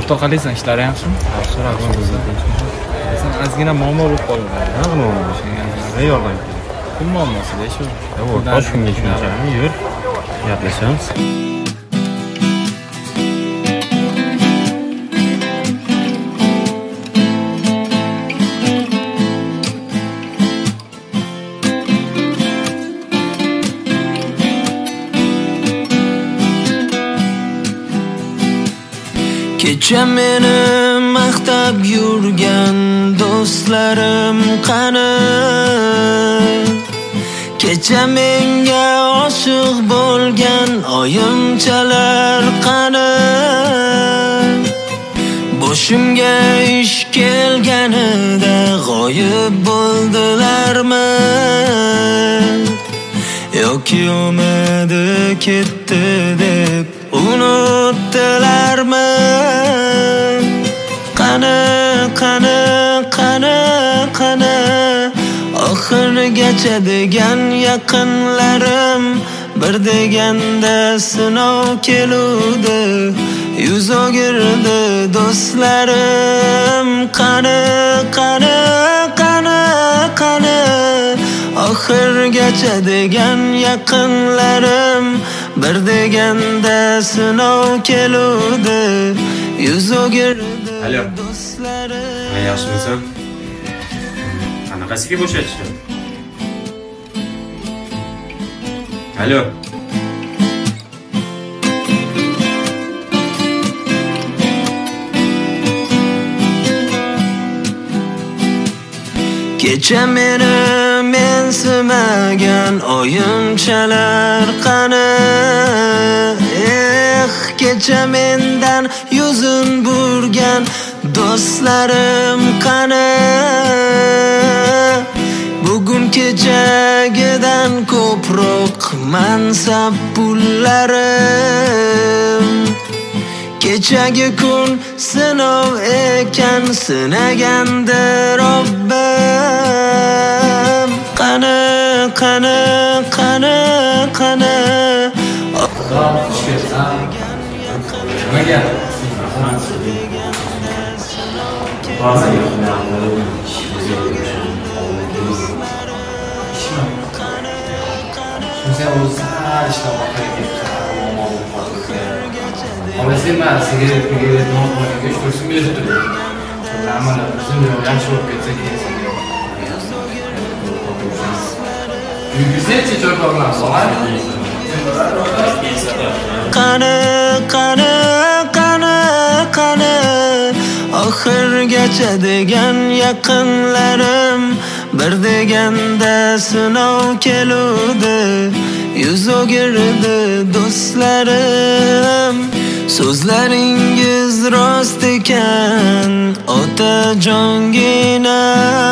qalaysan, ishlari yaxshimi? Yaxshi, rahmat bizga. Sen ozgina muammo bo'lib qoldi. Nima muammo bo'lsa, nima yordam kerak? Pul muammosida shu. Tosh kunga shunchami? Yur, gaplashamiz. Kecha meni maqtab yurgan do'stlarim qani? Kecha menga oshiq bo'lgan oyimchalar qani? Boshimga ish kelganida g'oyib bo'ldilarmi? Yoki umidi ketdi deb unutdilarmi? Qani oxirigacha degan yaqinlarim, bir deganda sinov keludi, yuz o'girdi do'stlarim. Qani oxirigacha degan yaqinlarim, bir deganda sinov keludi, yuz o'girdi do'stlarim. Yaxshimisan? Qanaqasiga bo'shatishdi? Alo. Kecha meni mensimagan oyimchalar qani? Kecha mendan yuzin burgan do'stlarim qani? Bugun kechagidan ko'proq mansab pullarim. Kechagi kun sinov ekan, sinagandi Robbim. Qani Nimaga? Sen o'zi har ishlab Ama sen ben sigaret normal geç kursun bile tutuyor. Ama bizim de yanlış olup geçse giysin diyor. Güzel çiçek olmaz. Qani oxirigacha degan yaqinlarim, bir deganda sinov keludi, yuz o'girdi do'stlarim. So'zlaringiz rost ekan, otajongina.